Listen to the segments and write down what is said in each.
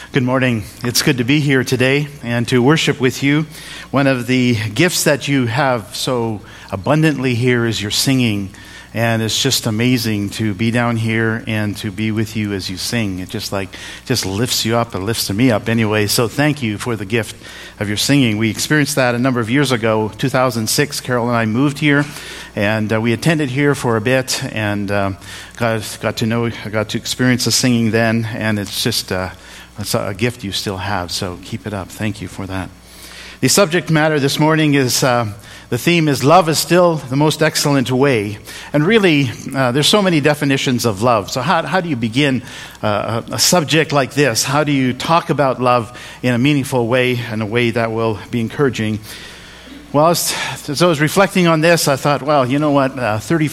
Good morning. It's good to be here today and to worship with you. One of the gifts that you have so abundantly here is your singing. And it's just amazing to be down here and to be with you as you sing. It just lifts you up. It lifts me up anyway. So thank you for the gift of your singing. We experienced that a number of years ago, 2006. Carol and I moved here, and we attended here for a bit, and got to experience the singing then. And it's just it's a gift you still have. So keep it up. Thank you for that. The subject matter this morning is. The theme is love is still the most excellent way. And really, there's so many definitions of love. So how do you begin a subject like this? How do you talk about love in a meaningful way, in a way that will be encouraging? Well, as I was reflecting on this, I thought, well, you know what?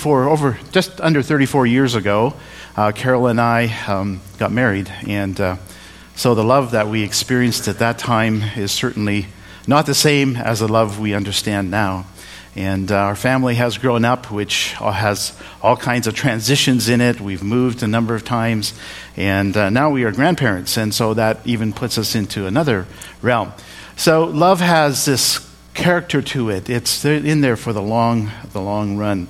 Just under 34 years ago, Carol and I got married. And so the love that we experienced at that time is certainly not the same as the love we understand now. And our family has grown up, which has all kinds of transitions in it. We've moved a number of times, and now we are grandparents, and so that even puts us into another realm. So love has this character to it. It's in there for the long run.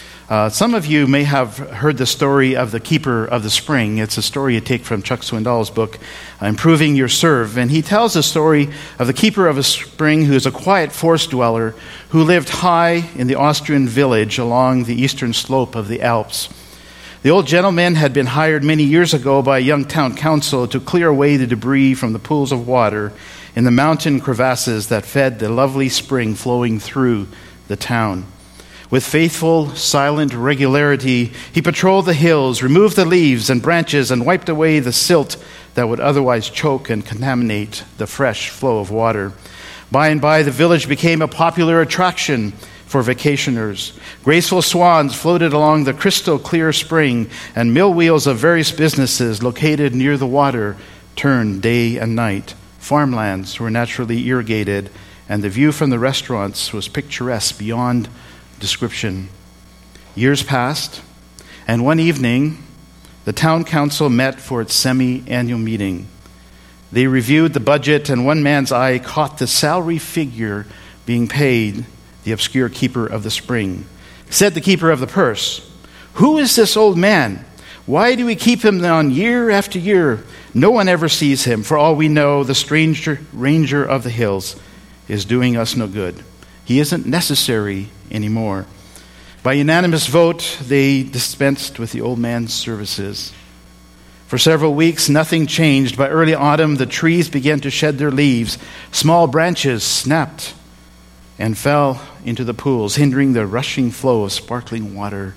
Some of you may have heard the story of the Keeper of the Spring. It's a story you take from Chuck Swindoll's book, Improving Your Serve. And he tells the story of the Keeper of a Spring, who is a quiet forest dweller who lived high in the Austrian village along the eastern slope of the Alps. The old gentleman had been hired many years ago by a young town council to clear away the debris from the pools of water in the mountain crevasses that fed the lovely spring flowing through the town. With faithful, silent regularity, he patrolled the hills, removed the leaves and branches, and wiped away the silt that would otherwise choke and contaminate the fresh flow of water. By and by, the village became a popular attraction for vacationers. Graceful swans floated along the crystal-clear spring, and mill wheels of various businesses located near the water turned day and night. Farmlands were naturally irrigated, and the view from the restaurants was picturesque beyond description. Years passed, and one evening, the town council met for its semi-annual meeting. They reviewed the budget, and one man's eye caught the salary figure being paid the obscure keeper of the spring. Said the keeper of the purse, "Who is this old man? Why do we keep him on year after year? No one ever sees him. For all we know, the stranger ranger of the hills is doing us no good. He isn't necessary anymore." By unanimous vote, they dispensed with the old man's services. For several weeks, nothing changed. By early autumn, the trees began to shed their leaves. Small branches snapped and fell into the pools, hindering the rushing flow of sparkling water.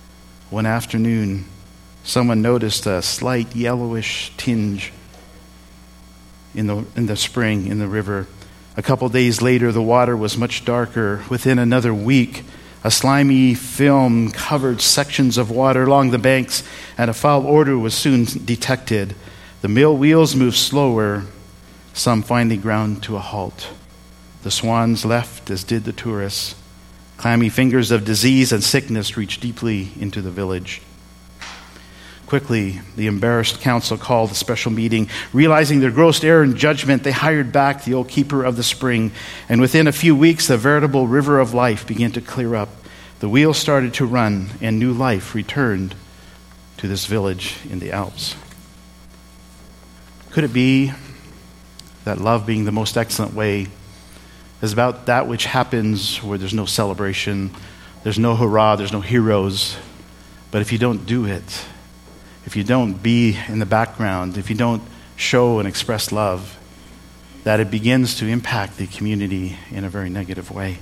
One afternoon, someone noticed a slight yellowish tinge in the spring, in the river. A couple days later, the water was much darker. Within another week, a slimy film covered sections of water along the banks, and a foul odor was soon detected. The mill wheels moved slower. Some finally ground to a halt. The swans left, as did the tourists. Clammy fingers of disease and sickness reached deeply into the village. Quickly, the embarrassed council called a special meeting. Realizing their gross error in judgment, they hired back the old keeper of the spring, and within a few weeks, the veritable river of life began to clear up. The wheels started to run, and new life returned to this village in the Alps. Could it be that love, being the most excellent way, is about that which happens where there's no celebration, there's no hurrah, there's no heroes, but if you don't do it, if you don't be in the background, if you don't show and express love, that it begins to impact the community in a very negative way.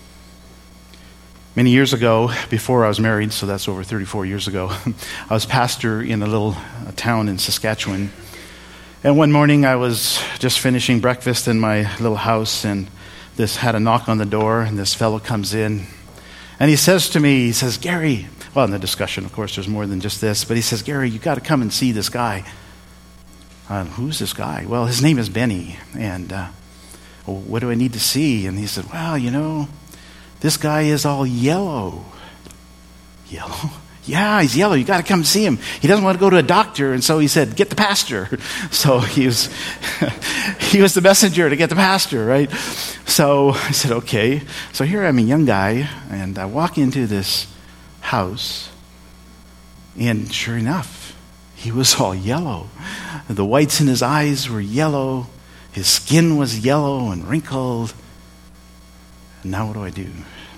Many years ago, before I was married, so that's over 34 years ago, I was pastor in a little town in Saskatchewan. And one morning I was just finishing breakfast in my little house, and this had a knock on the door, and this fellow comes in. And he says to me, he says, "Gary," well, in the discussion, of course, there's more than just this, but he says, "Gary, you got to come and see this guy." Who's this guy? Well, his name is Benny, and well, what do I need to see? And he said, "Well, this guy is all yellow." Yellow? Yeah, he's yellow. You got to come see him. He doesn't want to go to a doctor. And so he said, get the pastor. So he was the messenger to get the pastor, right? So I said, okay. So here I'm a young guy, and I walk into this house, and sure enough, he was all yellow. The whites in his eyes were yellow. His skin was yellow and wrinkled. And now what do I do?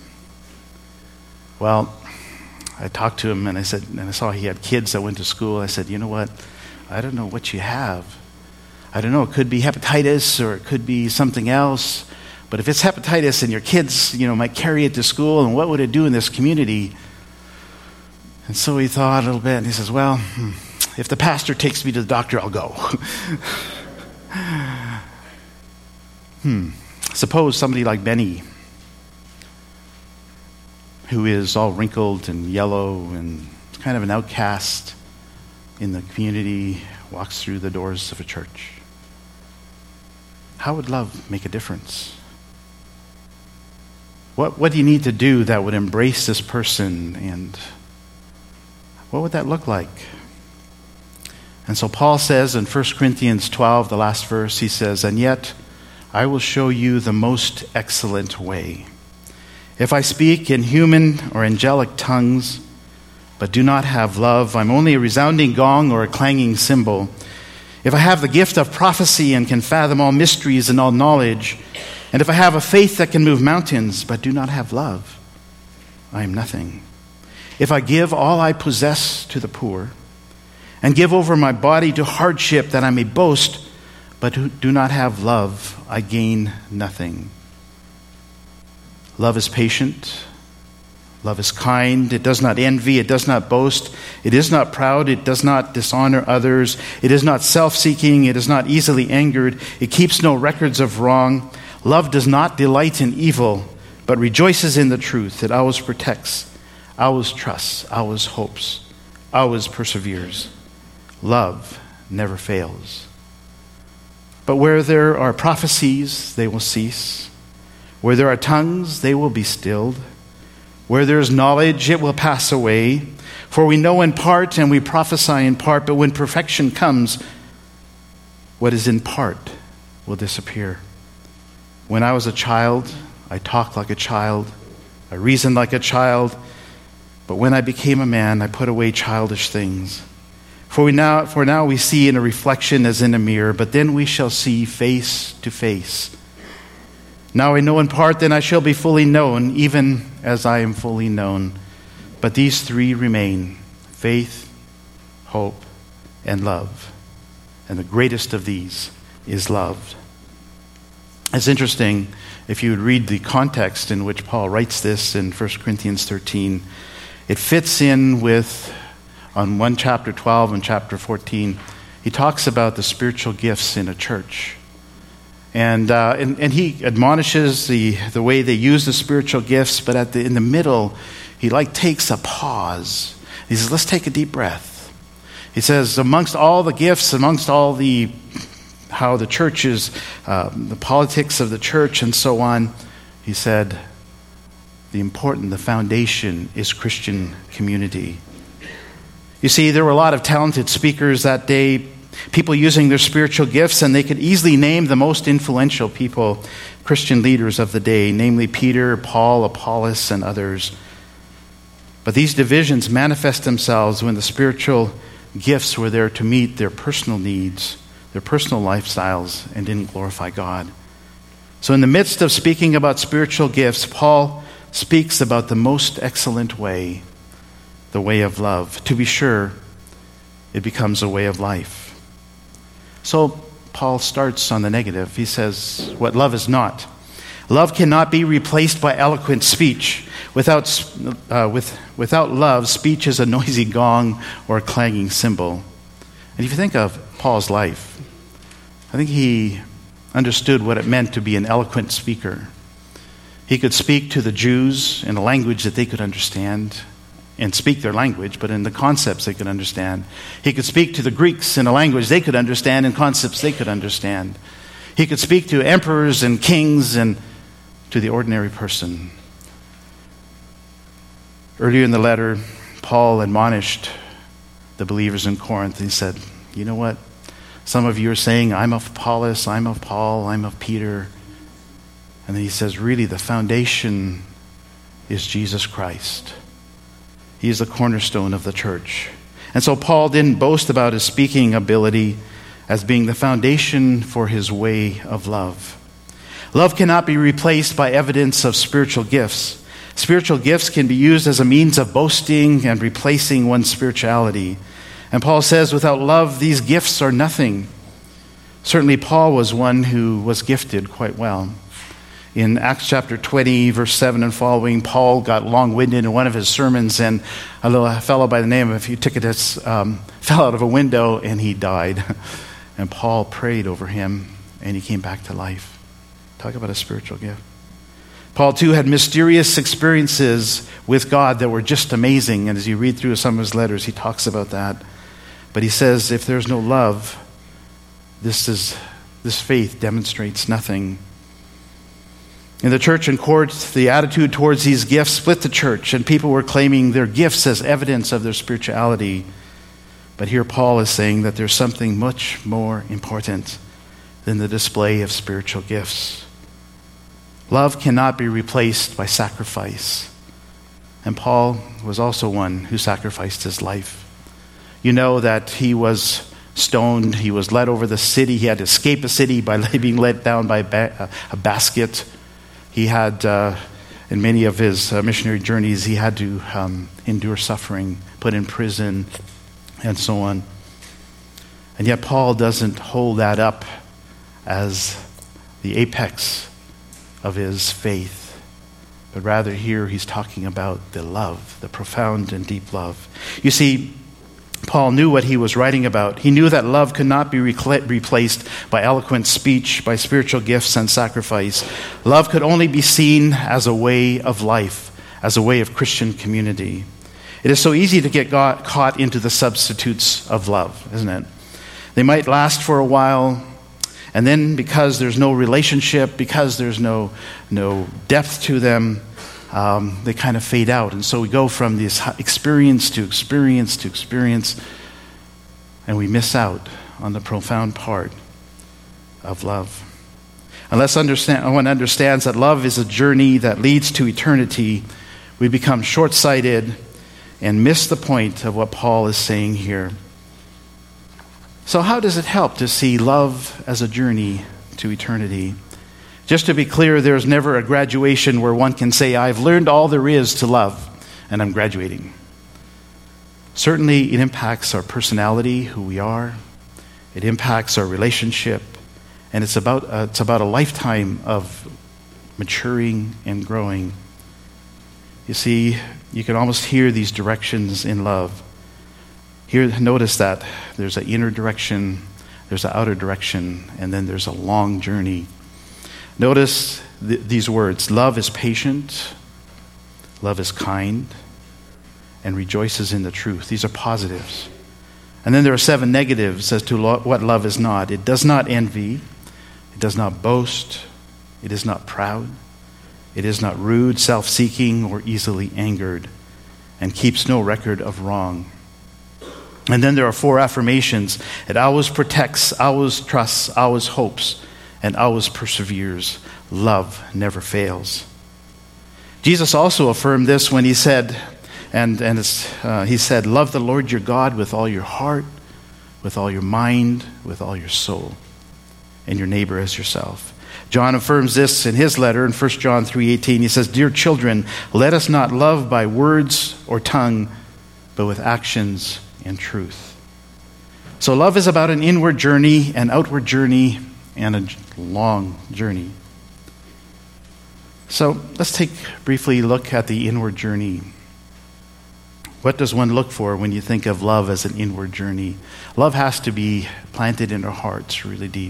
Well, I talked to him, and I said, and I saw he had kids that went to school. I said, you know what? I don't know what you have. I don't know. It could be hepatitis, or it could be something else. But if it's hepatitis and your kids, might carry it to school, and what would it do in this community? And so he thought a little bit, and he says, well, if the pastor takes me to the doctor, I'll go. Suppose somebody like Benny, who is all wrinkled and yellow and kind of an outcast in the community, walks through the doors of a church. How would love make a difference? What do you need to do that would embrace this person, and what would that look like? And so Paul says in 1 Corinthians 12, the last verse, he says, and yet I will show you the most excellent way. If I speak in human or angelic tongues, but do not have love, I'm only a resounding gong or a clanging cymbal. If I have the gift of prophecy and can fathom all mysteries and all knowledge, and if I have a faith that can move mountains, but do not have love, I am nothing. If I give all I possess to the poor, and give over my body to hardship that I may boast, but do not have love, I gain nothing. Love is patient. Love is kind. It does not envy. It does not boast. It is not proud. It does not dishonor others. It is not self-seeking. It is not easily angered. It keeps no records of wrong. Love does not delight in evil, but rejoices in the truth. It always protects, always trusts, always hopes, always perseveres. Love never fails. But where there are prophecies, they will cease. Where there are tongues, they will be stilled. Where there is knowledge, it will pass away. For we know in part and we prophesy in part, but when perfection comes, what is in part will disappear. When I was a child, I talked like a child. I reasoned like a child. But when I became a man, I put away childish things. For now we see in a reflection as in a mirror, but then we shall see face to face. Now I know in part, then I shall be fully known, even as I am fully known. But these three remain: faith, hope, and love. And the greatest of these is love. It's interesting, if you would read the context in which Paul writes this in 1 Corinthians 13, it fits in with, on 1 chapter 12 and chapter 14, he talks about the spiritual gifts in a church. And he admonishes the way they use the spiritual gifts, but in the middle, he takes a pause. He says, let's take a deep breath. He says, amongst all the gifts, amongst all how the church is, the politics of the church and so on, he said, the foundation is Christian community. You see, there were a lot of talented speakers that day, people using their spiritual gifts, and they could easily name the most influential people, Christian leaders of the day, namely Peter, Paul, Apollos, and others. But these divisions manifest themselves when the spiritual gifts were there to meet their personal needs, their personal lifestyles, and didn't glorify God. So in the midst of speaking about spiritual gifts, Paul speaks about the most excellent way, the way of love. To be sure, it becomes a way of life. So Paul starts on the negative. He says what love is not. Love cannot be replaced by eloquent speech. Without love, speech is a noisy gong or a clanging cymbal. And if you think of Paul's life, I think he understood what it meant to be an eloquent speaker. He could speak to the Jews in a language that they could understand and speak their language, but in the concepts they could understand. He could speak to the Greeks in a language they could understand and concepts they could understand. He could speak to emperors and kings and to the ordinary person. Earlier in the letter, Paul admonished the believers in Corinth. He said, you know what? Some of you are saying, I'm of Apollos, I'm of Paul, I'm of Peter. And then he says, really, the foundation is Jesus Christ. He is the cornerstone of the church. And so Paul didn't boast about his speaking ability as being the foundation for his way of love. Love cannot be replaced by evidence of spiritual gifts. Spiritual gifts can be used as a means of boasting and replacing one's spirituality. And Paul says, without love, these gifts are nothing. Certainly Paul was one who was gifted quite well. In Acts chapter 20, verse 7 and following, Paul got long-winded in one of his sermons, and a little fellow by the name of Eutychus fell out of a window and he died. And Paul prayed over him and he came back to life. Talk about a spiritual gift. Paul, too, had mysterious experiences with God that were just amazing. And as you read through some of his letters, he talks about that. But he says, if there's no love, this faith demonstrates nothing. In the church in Corinth, the attitude towards these gifts split the church, and people were claiming their gifts as evidence of their spirituality. But here Paul is saying that there's something much more important than the display of spiritual gifts. Love cannot be replaced by sacrifice. And Paul was also one who sacrificed his life. You know that he was stoned. He was led over the city. He had to escape the city by being let down by a basket. He had, in many of his missionary journeys, he had to endure suffering, put in prison, and so on. And yet Paul doesn't hold that up as the apex of his faith, but rather here he's talking about the love, the profound and deep love. You see, Paul knew what he was writing about. He knew that love could not be replaced by eloquent speech, by spiritual gifts and sacrifice. Love could only be seen as a way of life, as a way of Christian community. It is so easy to get caught into the substitutes of love, isn't it? They might last for a while, and then because there's no relationship, because there's no depth to them, they kind of fade out. And so we go from this experience to experience to experience, and we miss out on the profound part of love. Unless one understands that love is a journey that leads to eternity, we become short-sighted and miss the point of what Paul is saying here. So how does it help to see love as a journey to eternity? Just to be clear, there's never a graduation where one can say, I've learned all there is to love, and I'm graduating. Certainly, it impacts our personality, who we are. It impacts our relationship, and it's about a lifetime of maturing and growing. You see, you can almost hear these directions in love. Here, notice that there's an inner direction, there's an outer direction, and then there's a long journey. Notice these words. Love is patient, love is kind, and rejoices in the truth. These are positives. And then there are 7 negatives as to what love is not. It does not envy, it does not boast, it is not proud, it is not rude, self-seeking, or easily angered, and keeps no record of wrong. And then there are 4 affirmations. It always protects, always trusts, always hopes, and always perseveres. Love never fails. Jesus also affirmed this when he said, he said, love the Lord your God with all your heart, with all your mind, with all your soul, and your neighbor as yourself. John affirms this in his letter in 1 John 3:18. He says, dear children, let us not love by words or tongue, but with actions and truth. So love is about an inward journey, an outward journey, and a long journey. So let's take briefly look at the inward journey. What does one look for when you think of love as an inward journey? Love has to be planted in our hearts really deep.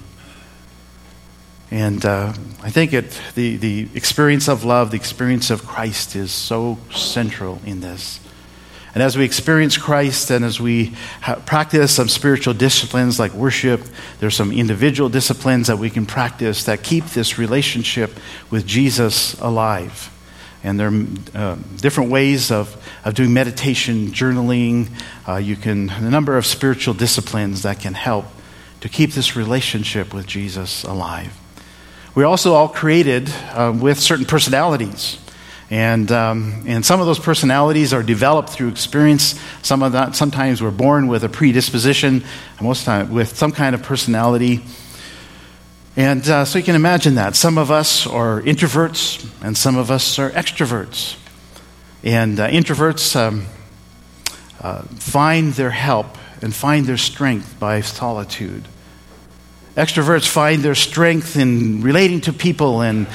And I think the experience of love, the experience of Christ is so central in this. And as we experience Christ and as we practice some spiritual disciplines like worship, there's some individual disciplines that we can practice that keep this relationship with Jesus alive. And there are different ways of doing meditation, journaling. A number of spiritual disciplines that can help to keep this relationship with Jesus alive. We're also all created with certain personalities. And some of those personalities are developed through experience. Sometimes we're born with a predisposition, most of the time with some kind of personality. And so you can imagine that. Some of us are introverts, and some of us are extroverts. And introverts find their help and find their strength by solitude. Extroverts find their strength in relating to people and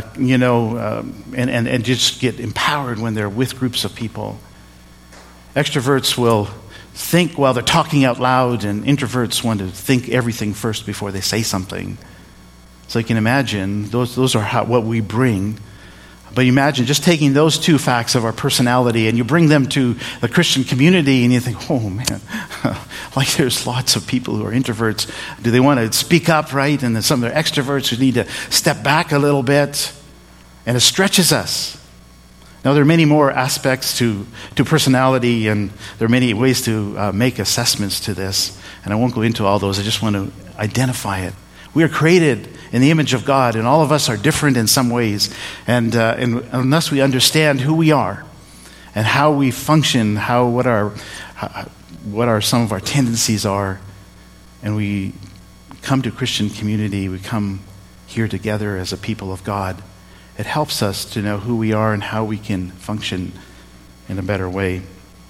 just get empowered when they're with groups of people. Extroverts will think while they're talking out loud, and introverts want to think everything first before they say something. So you can imagine, those are what we bring. But imagine just taking those two facts of our personality and you bring them to the Christian community and you think, oh man, like there's lots of people who are introverts. Do they want to speak up, right? And then some of them are extroverts who need to step back a little bit. And it stretches us. Now there are many more aspects to personality, and there are many ways to make assessments to this. And I won't go into all those. I just want to identify it. We are created in the image of God, and all of us are different in some ways. And unless we understand who we are and how we function, what our some of our tendencies are, and we come to Christian community, we come here together as a people of God, it helps us to know who we are and how we can function in a better way.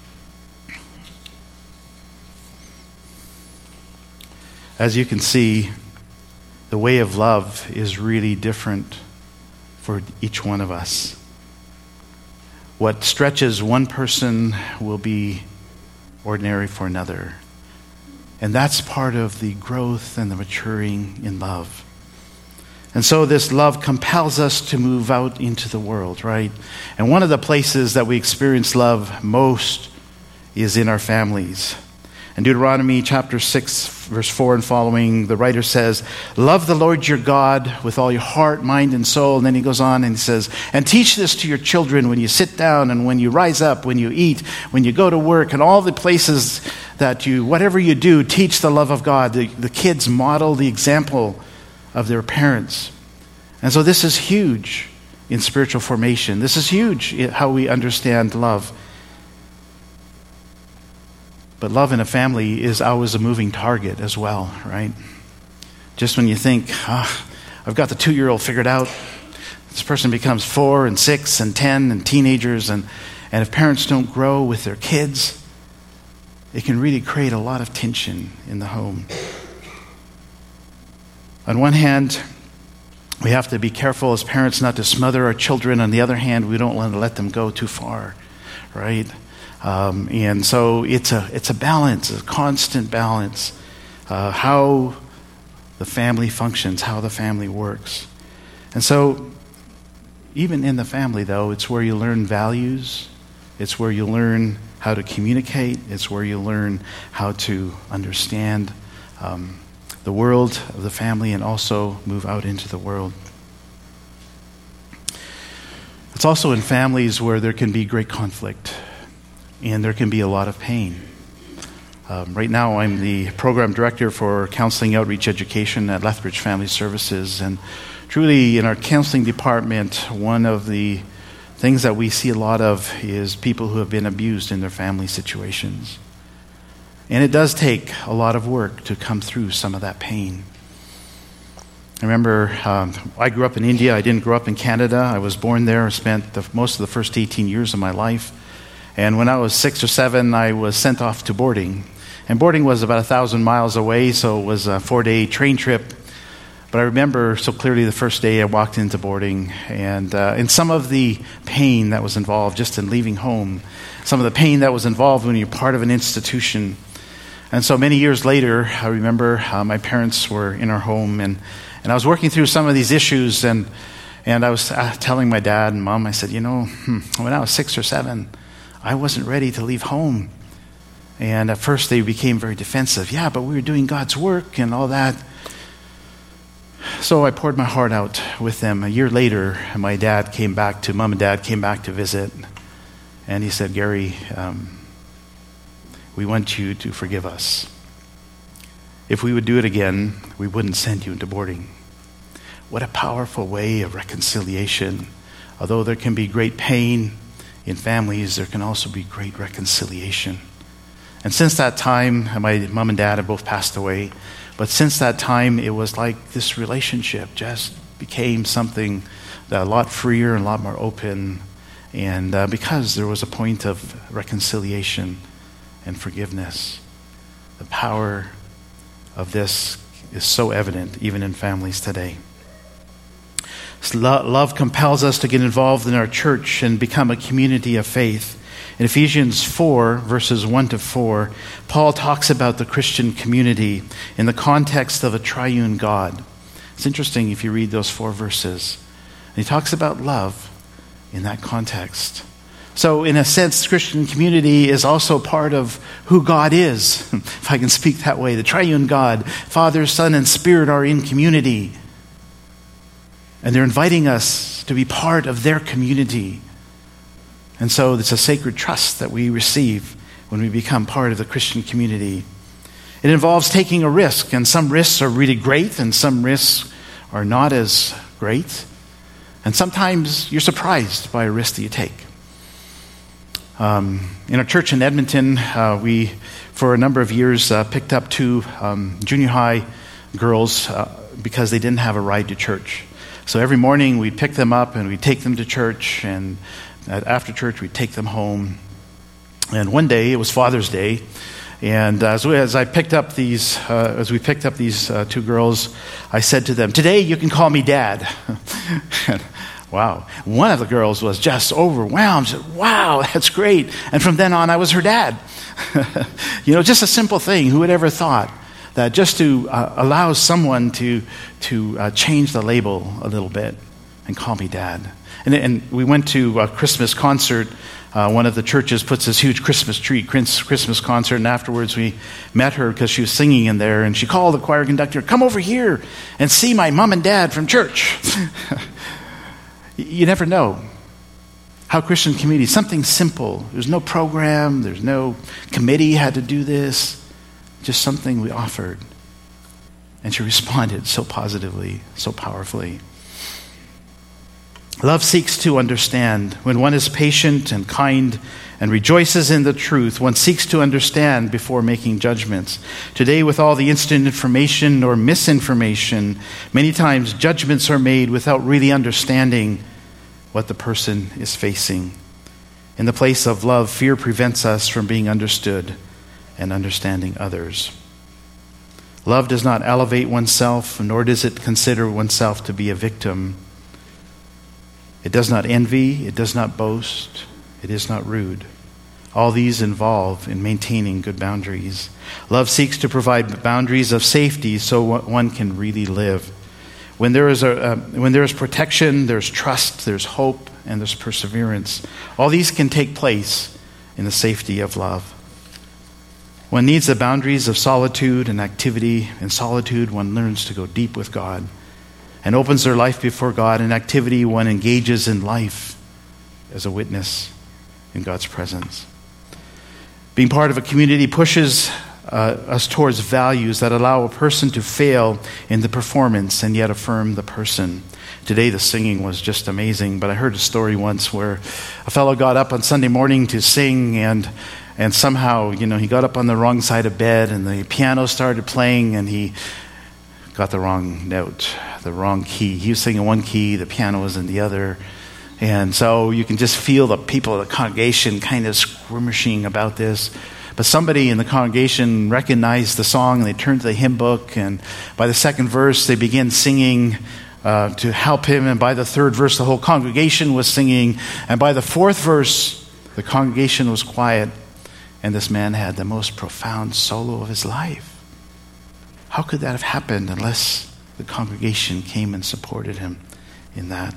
As you can see, the way of love is really different for each one of us. What stretches one person will be ordinary for another. And that's part of the growth and the maturing in love. And so this love compels us to move out into the world, right? And one of the places that we experience love most is in our families. In Deuteronomy chapter 6, verse 4 and following, the writer says, love the Lord your God with all your heart, mind, and soul. And then he goes on and he says, and teach this to your children when you sit down and when you rise up, when you eat, when you go to work, and all the places that whatever you do, teach the love of God. The kids model the example of their parents. And so this is huge in spiritual formation. This is huge in how we understand love. But love in a family is always a moving target as well, right? Just when you think, I've got the 2-year-old figured out, this person becomes 4 and 6 and 10 and teenagers, and if parents don't grow with their kids, it can really create a lot of tension in the home. On one hand, we have to be careful as parents not to smother our children. On the other hand, we don't want to let them go too far, right? And so it's a balance, a constant balance, how the family functions, how the family works. And so even in the family, though, it's where you learn values. It's where you learn how to communicate. It's where you learn how to understand the world of the family and also move out into the world. It's also in families where there can be great conflict. And there can be a lot of pain. Right now, I'm the program director for counseling outreach education at Lethbridge Family Services. And truly, in our counseling department, one of the things that we see a lot of is people who have been abused in their family situations. And it does take a lot of work to come through some of that pain. I remember I grew up in India. I didn't grow up in Canada. I was born there. I spent most of the first 18 years of my life. And when I was 6 or 7, I was sent off to boarding. And boarding was about 1,000 miles away, so it was a 4-day train trip. But I remember so clearly the first day I walked into boarding, and some of the pain that was involved just in leaving home, some of the pain that was involved when you're part of an institution. And so many years later, I remember my parents were in our home, and I was working through some of these issues, and I was telling my dad and mom, I said, when I was 6 or 7, I wasn't ready to leave home. And at first they became very defensive. Yeah, but we were doing God's work and all that. So I poured my heart out with them. A year later, Mom and Dad came back to visit, and he said, Gary, we want you to forgive us. If we would do it again, we wouldn't send you into boarding. What a powerful way of reconciliation. Although there can be great pain in families, there can also be great reconciliation. And since that time, my mom and dad have both passed away, but since that time, it was like this relationship just became something that a lot freer and a lot more open, and because there was a point of reconciliation and forgiveness. The power of this is so evident even in families today. Love compels us to get involved in our church and become a community of faith. In Ephesians 4, verses 1 to 4, Paul talks about the Christian community in the context of a triune God. It's interesting if you read those 4 verses. And he talks about love in that context. So in a sense, Christian community is also part of who God is, if I can speak that way. The triune God, Father, Son, and Spirit are in community. And they're inviting us to be part of their community. And so it's a sacred trust that we receive when we become part of the Christian community. It involves taking a risk, and some risks are really great, and some risks are not as great. And sometimes you're surprised by a risk that you take. In our church in Edmonton, we, for a number of years, picked up 2 junior high girls because they didn't have a ride to church. So every morning we'd pick them up and we'd take them to church, and after church we'd take them home. And one day, it was Father's Day, and as we picked up these 2 girls, I said to them, "Today you can call me Dad." Wow. One of the girls was just overwhelmed. She said, "Wow, that's great." And from then on, I was her dad. Just a simple thing. Who would ever thought that just to allow someone to change the label a little bit and call me Dad. And we went to a Christmas concert. One of the churches puts this huge Christmas concert, and afterwards we met her because she was singing in there, and she called the choir conductor, "Come over here and see my mom and dad from church." You never know how Christian community, something simple. There's no program, there's no committee had to do this, just something we offered. And she responded so positively, so powerfully. Love seeks to understand. When one is patient and kind and rejoices in the truth, one seeks to understand before making judgments. Today, with all the instant information or misinformation, many times judgments are made without really understanding what the person is facing. In the place of love, fear prevents us from being understood and understanding others. Love does not elevate oneself, nor does it consider oneself to be a victim. It does not envy, it does not boast, it is not rude. All these involve in maintaining good boundaries. Love seeks to provide boundaries of safety so one can really live. When there is protection, there's trust, there's hope, and there's perseverance. All these can take place in the safety of love. One needs the boundaries of solitude and activity. In solitude, one learns to go deep with God and opens their life before God. In activity, one engages in life as a witness in God's presence. Being part of a community pushes us towards values that allow a person to fail in the performance and yet affirm the person. Today the singing was just amazing, but I heard a story once where a fellow got up on Sunday morning to sing, and somehow, he got up on the wrong side of bed, and the piano started playing, and he got the wrong note, the wrong key. He was singing one key, the piano was in the other. And so you can just feel the people of the congregation kind of skirmishing about this. But somebody in the congregation recognized the song, and they turned to the hymn book, and by the second verse they began singing to help him, and by the third verse the whole congregation was singing, and by the fourth verse the congregation was quiet, and this man had the most profound solo of his life. How could that have happened unless the congregation came and supported him in that?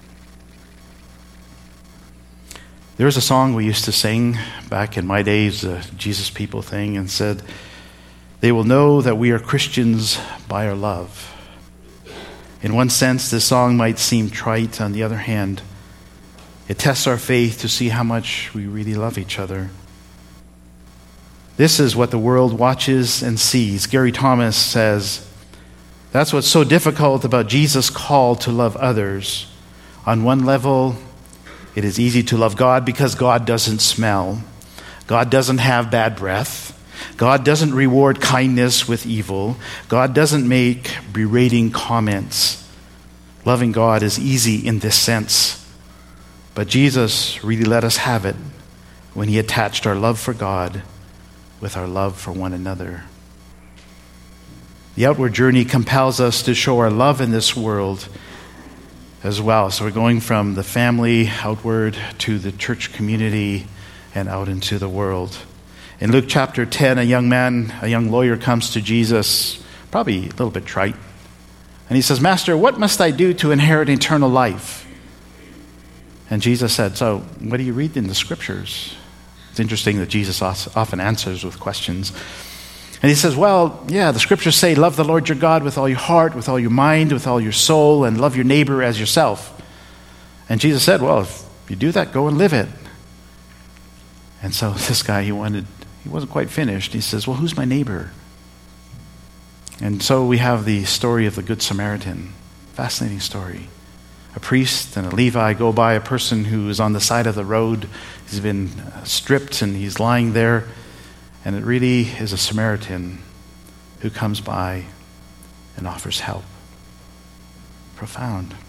There was a song we used to sing back in my days, the Jesus People thing, and said, "They will know that we are Christians by our love. In one sense, this song might seem trite. On the other hand, it tests our faith to see how much we really love each other. This is what the world watches and sees. Gary Thomas says, that's what's so difficult about Jesus' call to love others. On one level, it is easy to love God because God doesn't smell. God doesn't have bad breath. God doesn't reward kindness with evil. God doesn't make berating comments. Loving God is easy in this sense. But Jesus really let us have it when he attached our love for God with our love for one another. The outward journey compels us to show our love in this world as well. So we're going from the family outward to the church community and out into the world. In Luke chapter 10, a young lawyer comes to Jesus, probably a little bit trite, and he says, Master, what must I do to inherit eternal life? And Jesus said, so what do you read in the scriptures? It's interesting that Jesus often answers with questions. And he says, well, yeah, the scriptures say, love the Lord your God with all your heart, with all your mind, with all your soul, and love your neighbor as yourself. And Jesus said, well, if you do that, go and live it. And so this guy, he wasn't quite finished. He says, well, who's my neighbor? And so we have the story of the Good Samaritan. Fascinating story. A priest and a Levi go by a person who is on the side of the road. He's been stripped and he's lying there. And it really is a Samaritan who comes by and offers help. Profound.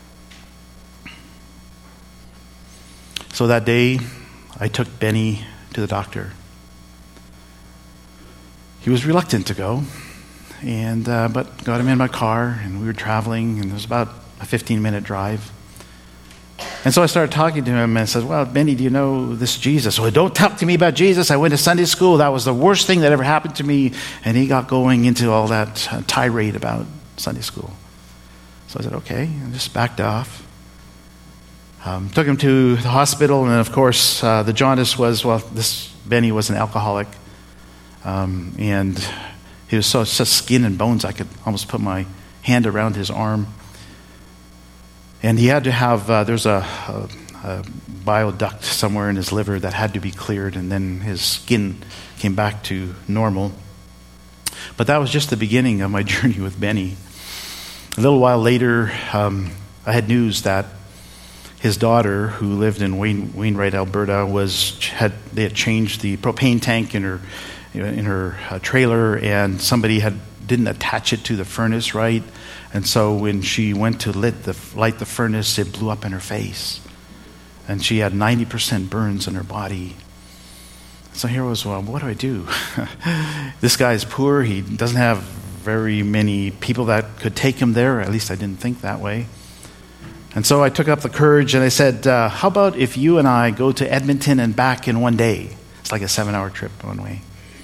So that day, I took Benny to the doctor. He was reluctant to go, but got him in my car, and we were traveling, and it was about a 15-minute drive. And so I started talking to him, and I said, well, Benny, do you know this Jesus? Well, don't talk to me about Jesus. I went to Sunday school. That was the worst thing that ever happened to me. And he got going into all that tirade about Sunday school. So I said, okay, and just backed off. Took him to the hospital, and of course, the jaundice was, Benny was an alcoholic. And he was such skin and bones, I could almost put my hand around his arm. And he had to have, there's a bile duct somewhere in his liver that had to be cleared, and then his skin came back to normal. But that was just the beginning of my journey with Benny. A little while later, I had news that his daughter, who lived in Wainwright, Alberta, they had changed the propane tank in her trailer, and somebody didn't attach it to the furnace right. And so when she went to light the furnace, it blew up in her face. And she had 90% burns in her body. So here was, well, what do I do? This guy's poor. He doesn't have very many people that could take him there. At least I didn't think that way. And so I took up the courage and I said, how about if you and I go to Edmonton and back in one day? It's like a 7-hour trip one way.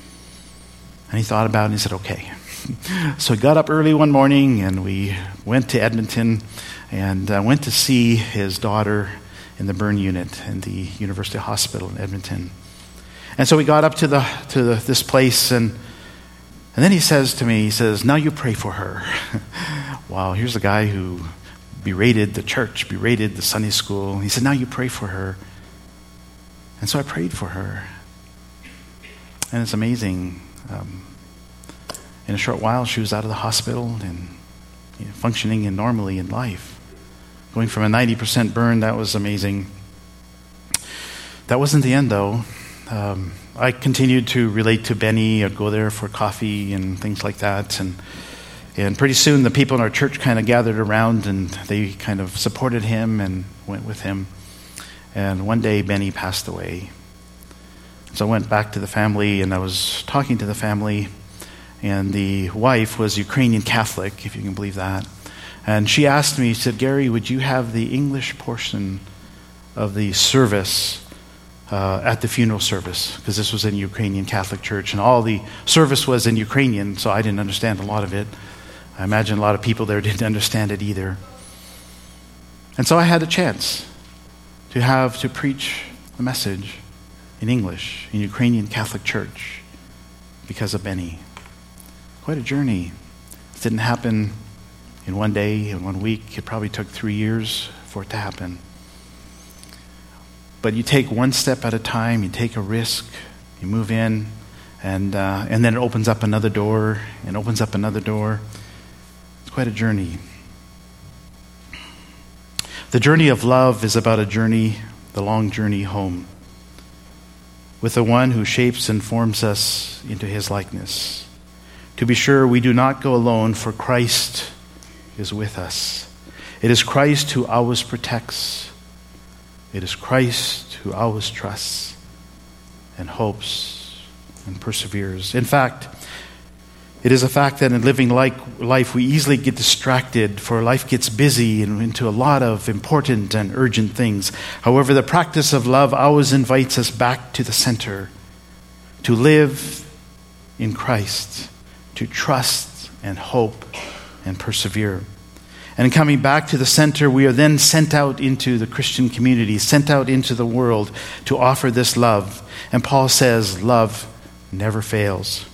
And he thought about it and he said, okay. So he got up early one morning and we went to Edmonton and went to see his daughter in the burn unit in the University Hospital in Edmonton. And so we got up to this place and then he says to me, he says, now you pray for her. Wow, here's a guy who berated the church, berated the Sunday school. He said, now you pray for her. And so I prayed for her. And it's amazing. In a short while, she was out of the hospital and functioning normally in life. Going from a 90% burn, that was amazing. That wasn't the end, though. I continued to relate to Benny. I'd go there for coffee and things like that. And pretty soon, the people in our church kind of gathered around, and they kind of supported him and went with him. And one day, Benny passed away. So I went back to the family, and I was talking to the family. And the wife was Ukrainian Catholic, if you can believe that. And she asked me, she said, Gary, would you have the English portion of the service at the funeral service? Because this was in Ukrainian Catholic Church, and all the service was in Ukrainian, so I didn't understand a lot of it. I imagine a lot of people there didn't understand it either. And so I had a chance to preach the message in English in Ukrainian Catholic Church because of Benny. Quite a journey. It didn't happen in one day, in 1 week. It probably took 3 years for it to happen. But you take one step at a time, you take a risk, you move in, and then it opens up another door, and opens up another door. It's quite a journey. The journey of love is about a journey, the long journey home, with the one who shapes and forms us into his likeness. To be sure, we do not go alone, for Christ is with us. It is Christ who always protects. It is Christ who always trusts and hopes and perseveres. In fact, it is a fact that in living life, we easily get distracted, for life gets busy and into a lot of important and urgent things. However, the practice of love always invites us back to the center, to live in Christ, to trust and hope and persevere. And in coming back to the center, we are then sent out into the Christian community, sent out into the world to offer this love. And Paul says, love never fails.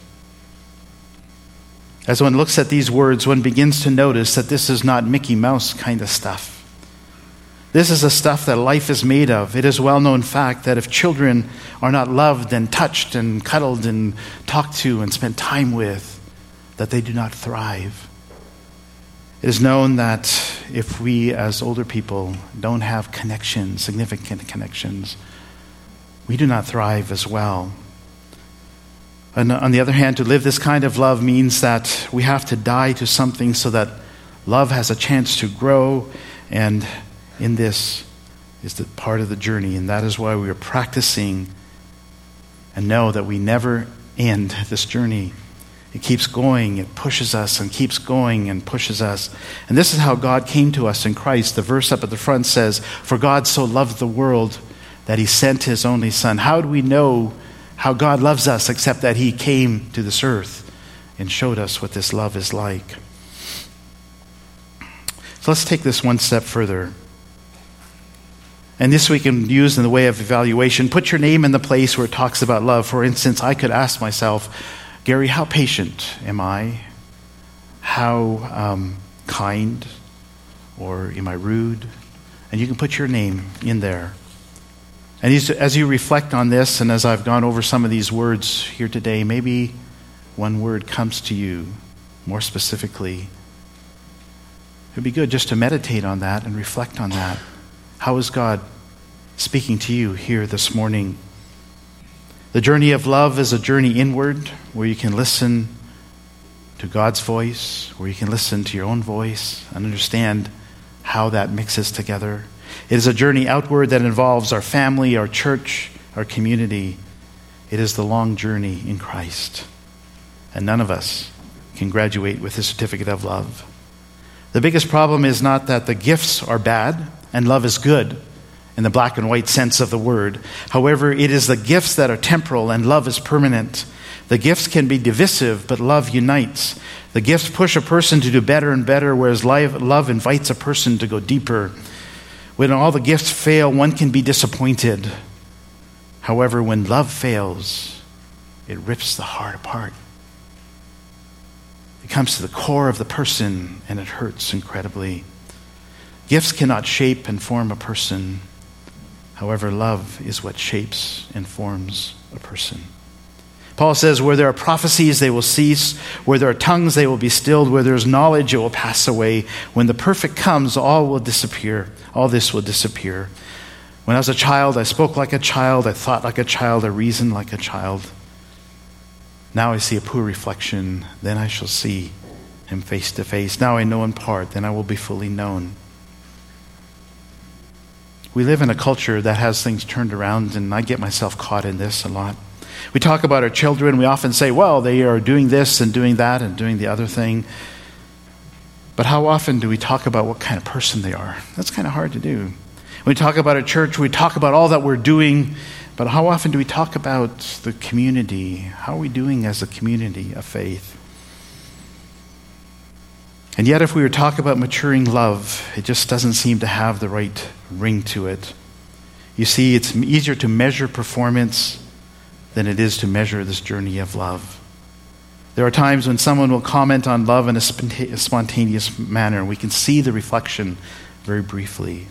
As one looks at these words, one begins to notice that this is not Mickey Mouse kind of stuff. This is the stuff that life is made of. It is a well-known fact that if children are not loved and touched and cuddled and talked to and spent time with, that they do not thrive. It is known that if we as older people don't have connections, significant connections, we do not thrive as well. And on the other hand, to live this kind of love means that we have to die to something so that love has a chance to grow. And in this is the part of the journey. And that is why we are practicing and know that we never end this journey. It keeps going, it pushes us and keeps going and pushes us. And this is how God came to us in Christ. The verse up at the front says, "For God so loved the world that he sent his only Son." How do we know how God loves us except that he came to this earth and showed us what this love is like? So let's take this one step further. And this we can use in the way of evaluation. Put your name in the place where it talks about love. For instance, I could ask myself, Gary, how patient am I? How kind? Or am I rude? And you can put your name in there. And as you reflect on this, and as I've gone over some of these words here today, maybe one word comes to you more specifically. It would be good just to meditate on that and reflect on that. How is God speaking to you here this morning? The journey of love is a journey inward, where you can listen to God's voice, where you can listen to your own voice and understand how that mixes together. It is a journey outward that involves our family, our church, our community. It is the long journey in Christ. And none of us can graduate with a certificate of love. The biggest problem is not that the gifts are bad and love is good in the black and white sense of the word. However, it is the gifts that are temporal and love is permanent. The gifts can be divisive, but love unites. The gifts push a person to do better and better, whereas love invites a person to go deeper. When all the gifts fail, one can be disappointed. However, when love fails, it rips the heart apart. It comes to the core of the person, and it hurts incredibly. Gifts cannot shape and form a person. However, love is what shapes and forms a person. Paul says, where there are prophecies, they will cease. Where there are tongues, they will be stilled. Where there is knowledge, it will pass away. When the perfect comes, all will disappear. All this will disappear. When I was a child, I spoke like a child. I thought like a child. I reasoned like a child. Now I see a poor reflection. Then I shall see him face to face. Now I know in part. Then I will be fully known. We live in a culture that has things turned around, and I get myself caught in this a lot. We talk about our children. We often say, well, they are doing this and doing that and doing the other thing. But how often do we talk about what kind of person they are? That's kind of hard to do. When we talk about our church, we talk about all that we're doing, but how often do we talk about the community? How are we doing as a community of faith? And yet, if we were to talk about maturing love, it just doesn't seem to have the right ring to it. You see, it's easier to measure performance than it is to measure this journey of love. There are times when someone will comment on love in a spontaneous manner, and we can see the reflection very briefly.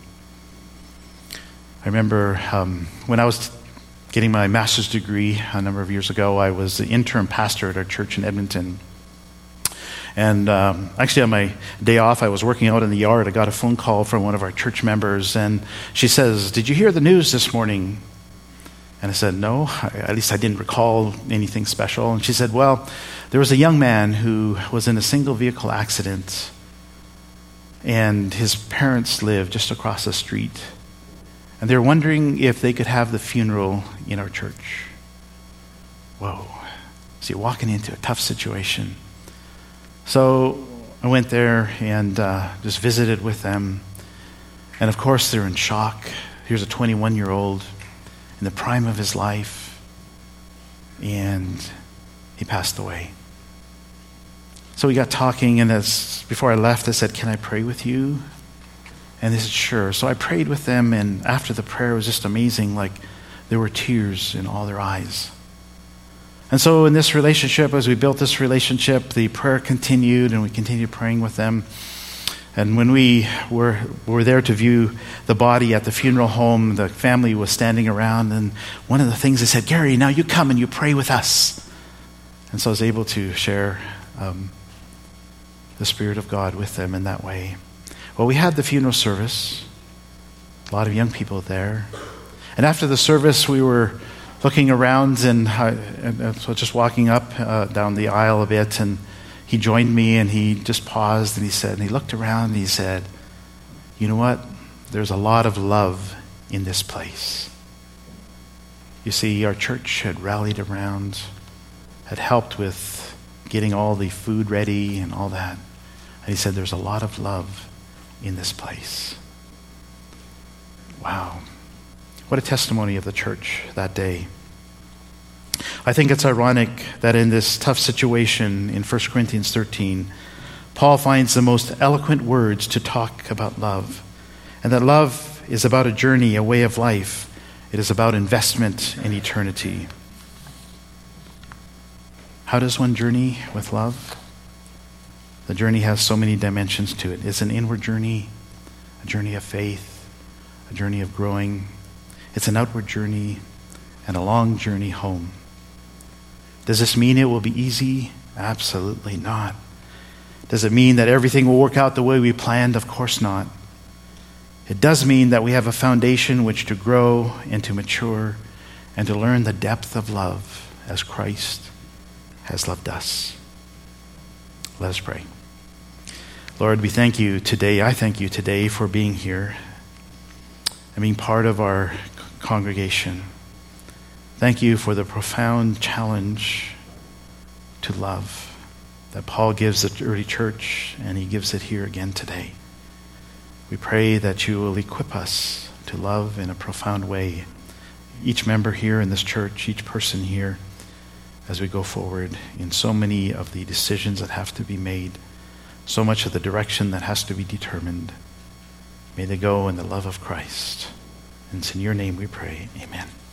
I remember when I was getting my master's degree a number of years ago, I was the interim pastor at our church in Edmonton. And actually on my day off, I was working out in the yard. I got a phone call from one of our church members, and she says, "Did you hear the news this morning?" And I said, "No, at least I didn't recall anything special." And she said, "Well, there was a young man who was in a single vehicle accident, and his parents live just across the street. And they're wondering if they could have the funeral in our church." Whoa. So you're walking into a tough situation. So I went there and just visited with them. And of course, they're in shock. Here's a 21-year-old in the prime of his life, and he passed away. So we got talking, and before I left, I said, "Can I pray with you?" And they said, "Sure." So I prayed with them, and after the prayer, it was just amazing. Like, there were tears in all their eyes. And so in this relationship, as we built this relationship, the prayer continued, and we continued praying with them. And when we were there to view the body at the funeral home, the family was standing around, and one of the things they said, "Gary, now you come and you pray with us." And so I was able to share the Spirit of God with them in that way. Well, we had the funeral service, a lot of young people there. And after the service, we were looking around, and so just walking up down the aisle a bit, and he joined me, and he just paused, and he looked around, and he said, "You know what? There's a lot of love in this place." You see, our church had rallied around, had helped with getting all the food ready and all that. And he said, "There's a lot of love in this place." Wow. What a testimony of the church that day. I think it's ironic that in this tough situation in 1 Corinthians 13, Paul finds the most eloquent words to talk about love. And that love is about a journey, a way of life. It is about investment in eternity. How does one journey with love? The journey has so many dimensions to it. It's an inward journey, a journey of faith, a journey of growing. It's an outward journey and a long journey home. Does this mean it will be easy? Absolutely not. Does it mean that everything will work out the way we planned? Of course not. It does mean that we have a foundation which to grow and to mature and to learn the depth of love as Christ has loved us. Let us pray. Lord, we thank you today. I thank you today for being here and being part of our congregation. Thank you for the profound challenge to love that Paul gives the early church, and he gives it here again today. We pray that you will equip us to love in a profound way, each member here in this church, each person here, as we go forward in so many of the decisions that have to be made, so much of the direction that has to be determined. May they go in the love of Christ. And it's in your name we pray. Amen.